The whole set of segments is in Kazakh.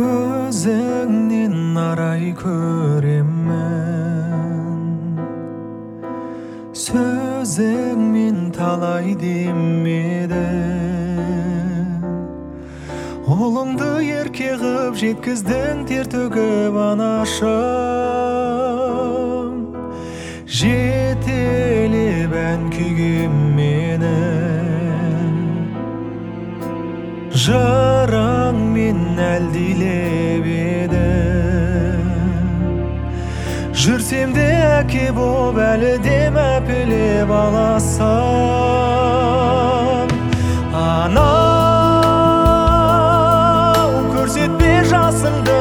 Көзіңнен арай көремін, сөзіңмен талай демеді. Ұлыңды ерке қып жеткіздің, тер төгіп анашым. Жетелеп ән күйгем мені, жырыңмен әлдилеп еді. Жүрсем де әке боп әлі де мәпелеп аласам. Анау, көрсетпе жасыңды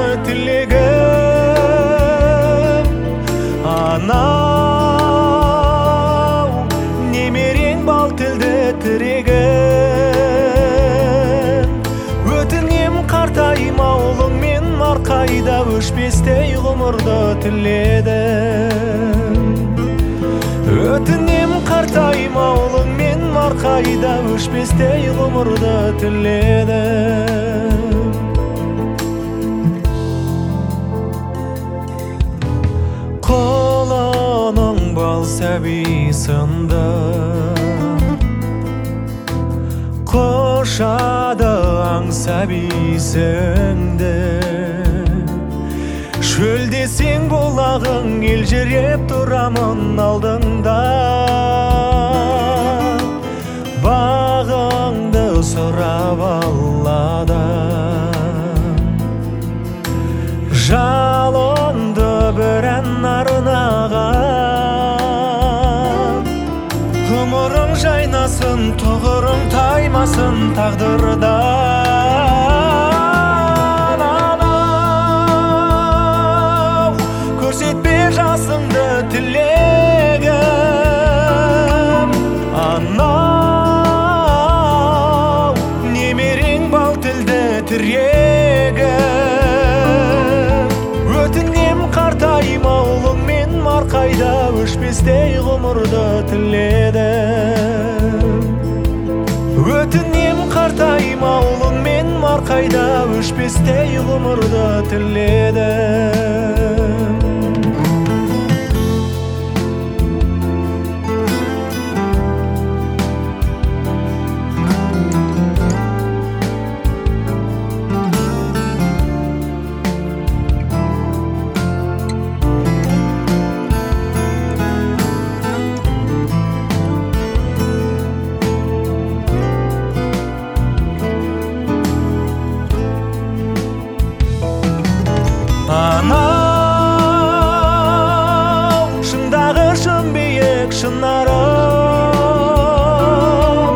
тілегім. Анау, немерең бал тілді тірегім. Өтінем қартайма ұлыңмен марқайда, өшпестей ғұмырды тіледім. Өтінем қартайма ұлыңмен марқайда, өшпестей ғұмырды тіледім. Қолының бал сәби сынды, құшады аңсап иісіңді. Шөлдесең бұлағың, елжіреп тұрамын алдыңда. Бағыңды сұрап алладан, жалынды бір ән арнаған. Ғұмырың жайнасын, тұғырың таймасын тағдырдан. Анау, көрсетпе жасыңды тілегім. Анау, немерең бал тілді тірегім. Өтінем қартайма ұлыңмен марқайда, өшпестей ғұмырды тіледім. Өтінем қартайма ұлыңмен марқайда, өшпестей ғұмырды тіледім. Анау, шыңдағы шын биік шынарым.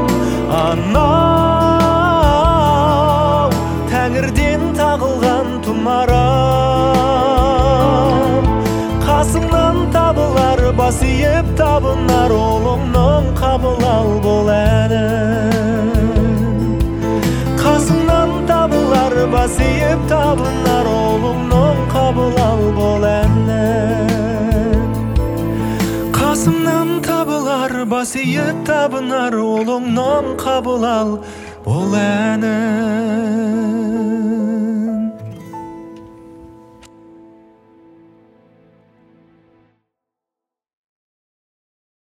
Анау, тәңірден тағылған тұмарым. Қасыңнан табылар, бас иіп табынар, ұлыңның қабыл ал бұл әнін. Қасыңнан табылар, бас иіп табынар, ұлыңның қабыл ал бұл әнін. Қасыңнан табылар, бас иіп табынар, ұлыңның қабыл ал бұл әнін.